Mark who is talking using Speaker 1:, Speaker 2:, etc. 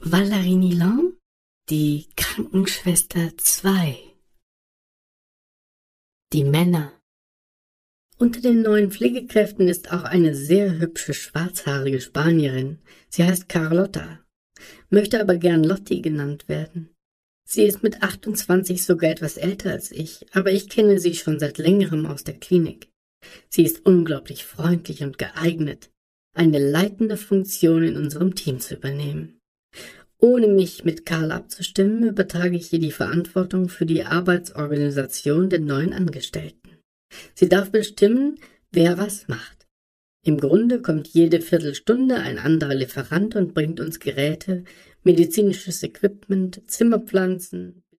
Speaker 1: Valérie Nilan, die Krankenschwester 2. Die Männer. Unter den neuen Pflegekräften ist auch eine sehr hübsche schwarzhaarige Spanierin. Sie heißt Carlotta, möchte aber gern Lotti genannt werden. Sie ist mit 28 sogar etwas älter als ich, aber ich kenne sie schon seit längerem aus der Klinik. Sie ist unglaublich freundlich und geeignet, eine leitende Funktion in unserem Team zu übernehmen. Ohne mich mit Karl abzustimmen, übertrage ich ihr die Verantwortung für die Arbeitsorganisation der neuen Angestellten. Sie darf bestimmen, wer was macht. Im Grunde kommt jede Viertelstunde ein anderer Lieferant und bringt uns Geräte, medizinisches Equipment, Zimmerpflanzen,